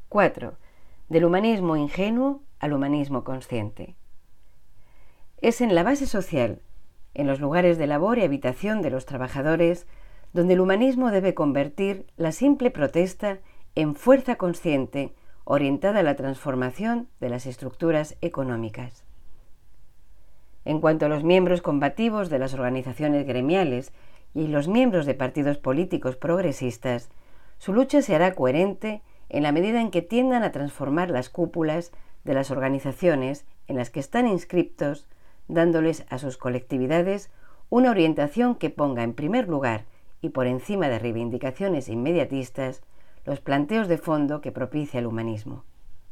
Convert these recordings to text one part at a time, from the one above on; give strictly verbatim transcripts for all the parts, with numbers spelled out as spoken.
cuatro. Del humanismo ingenuo al humanismo consciente. Es en la base social, en los lugares de labor y habitación de los trabajadores, donde el humanismo debe convertir la simple protesta en fuerza consciente orientada a la transformación de las estructuras económicas. En cuanto a los miembros combativos de las organizaciones gremiales y los miembros de partidos políticos progresistas, su lucha se hará coherente en la medida en que tiendan a transformar las cúpulas de las organizaciones en las que están inscriptos, dándoles a sus colectividades una orientación que ponga en primer lugar y por encima de reivindicaciones inmediatistas los planteos de fondo que propicia el humanismo.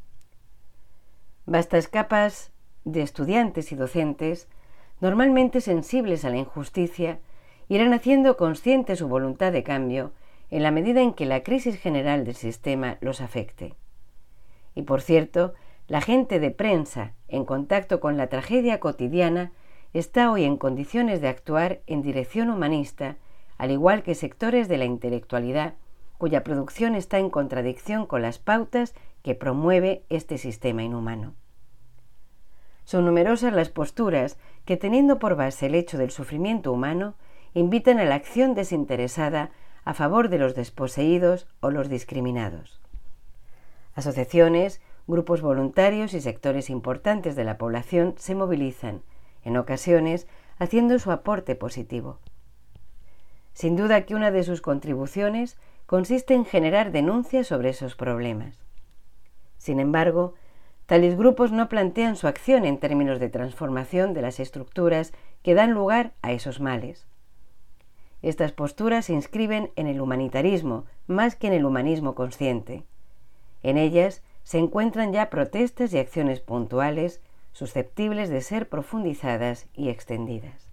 Vastas capas de estudiantes y docentes, normalmente sensibles a la injusticia, irán haciendo consciente su voluntad de cambio en la medida en que la crisis general del sistema los afecte. Y por cierto, la gente de prensa, en contacto con la tragedia cotidiana, está hoy en condiciones de actuar en dirección humanista, al igual que sectores de la intelectualidad, cuya producción está en contradicción con las pautas que promueve este sistema inhumano. Son numerosas las posturas que, teniendo por base el hecho del sufrimiento humano, invitan a la acción desinteresada a favor de los desposeídos o los discriminados. Asociaciones, grupos voluntarios y sectores importantes de la población se movilizan, en ocasiones haciendo su aporte positivo. Sin duda que una de sus contribuciones consiste en generar denuncias sobre esos problemas. Sin embargo, tales grupos no plantean su acción en términos de transformación de las estructuras que dan lugar a esos males. Estas posturas se inscriben en el humanitarismo más que en el humanismo consciente. En ellas se encuentran ya protestas y acciones puntuales susceptibles de ser profundizadas y extendidas.